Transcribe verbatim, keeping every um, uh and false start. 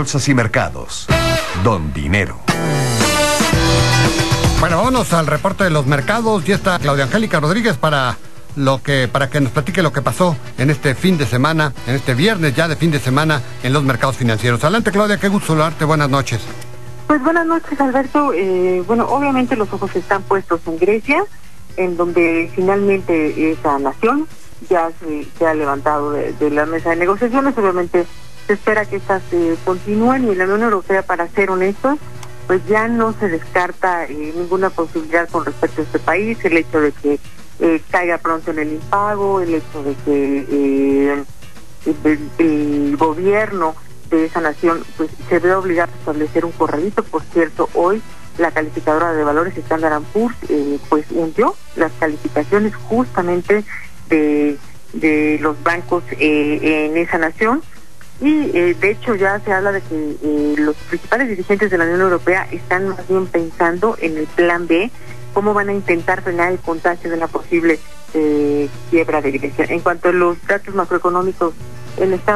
Bolsas y Mercados, Don Dinero. Bueno, vámonos al reporte de los mercados. Ya está Claudia Angélica Rodríguez para lo que para que nos platique lo que pasó en este fin de semana, en este viernes ya de fin de semana en los mercados financieros. Adelante, Claudia, qué gusto saludarte. Buenas noches. Pues buenas noches, Alberto. Eh, bueno, obviamente los ojos están puestos en Grecia, en donde finalmente esa nación ya se, se ha levantado de, de la mesa de negociaciones. Obviamente se espera que estas eh, continúen, y la Unión Europea, para ser honestos, pues ya no se descarta eh, ninguna posibilidad con respecto a este país. El hecho de que eh, caiga pronto en el impago, el hecho de que eh, el, el gobierno de esa nación pues se ve obligado a establecer un corralito. Por cierto, hoy la calificadora de valores Standard and Poor's eh, pues hundió las calificaciones justamente de, de los bancos eh, en esa nación. Y eh, de hecho ya se habla de que eh, los principales dirigentes de la Unión Europea están más bien pensando en el plan B, cómo van a intentar frenar el contagio de la posible eh, quiebra de Grecia. En cuanto a los datos macroeconómicos, el Estado